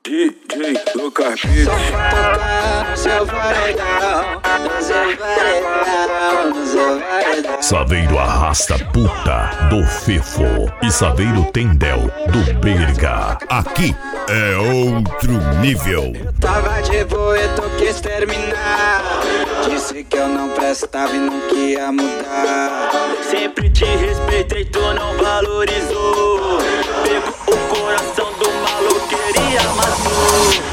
DJ Lucas Beats. Só tocar no seu paredão, no seu paredão, no seu paredão. Saveiro Arrasta Puta do Fefo e Saveiro Tendel do Berga. Aqui é outro nível. Tava de boa e tu quis terminar. Disse que eu não prestava e nunca ia mudar. Sempre te respeitei, tu não valorizou. Pegou o coração do maluco, queria matou.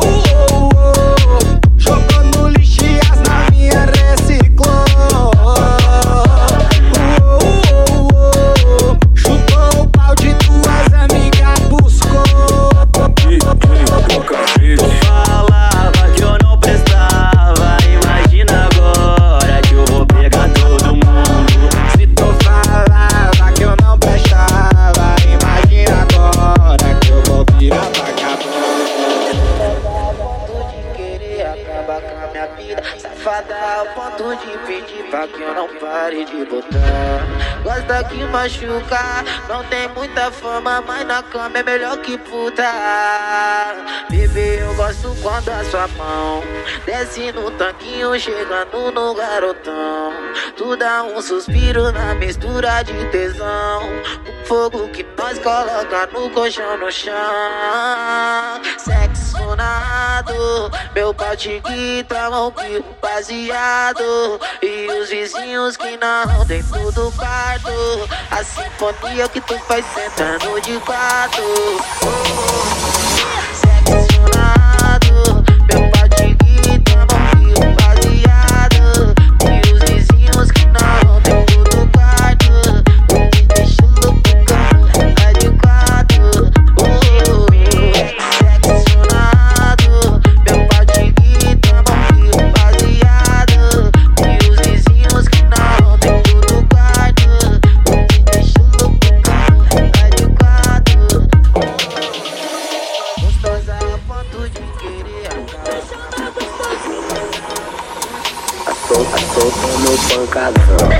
Jogou no lixo e as novinhas reciclou. Chutou o pau de tuas amigas, buscou. DJ Lucas Beats. Tu falava que eu não prestava, imagina agora que eu vou pegar todo mundo. Se tu falava que eu não prestava, imagina agora que eu vou virar vagabundo. Acabar com a minha vida, safada ao ponto de pedir pra que eu não pare de botar. Gosta que machuca, não tem muita fama, mas na cama é melhor que puta. Bebê, eu gosto quando a sua mão desce no tanquinho, chegando no garotão. Tu dá um suspiro na mistura de tesão, o fogo que nós coloca no colchão no chão. Sexo nado, meu pau te grita, mão pico baseado. E os vizinhos que não tem tudo quarto. A sinfonia que tu faz sentando de quatro. Sexo nado, meu pau te grita, mão pico baseado. E os vizinhos que não tem tudo quarto. Te deixo louco, é de quatro. Sexo nado, meu pau te grita, mão pico baseado. E os vizinhos que não tem tudo quarto. Te deixo louco, é de quatro. Gostosa a ponto de querer acabar. Solta no pancadão.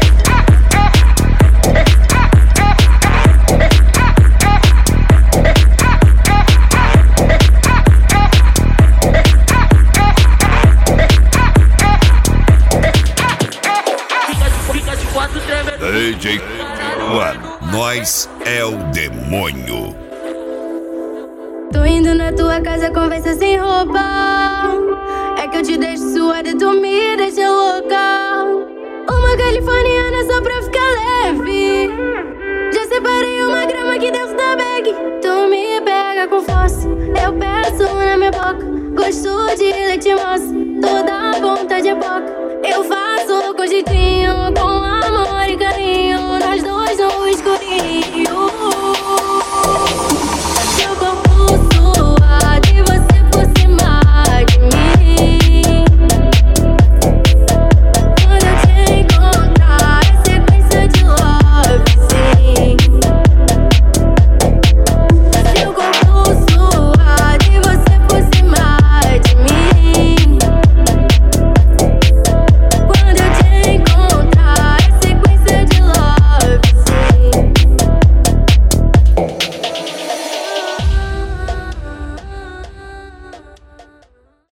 Fica de quatro tremendo. DJ Mano, nós é o demônio. Tô indo na tua casa, conversa sem roupa. É que eu te deixo suada e tu me deixa louca. Uma californiana só pra ficar leve. Já separei uma grama aqui dentro da bag. Tu me pega com força, eu peço na minha boca. Gosto de leite moça, toda a ponta de boca. Eu faço com jeitinho, com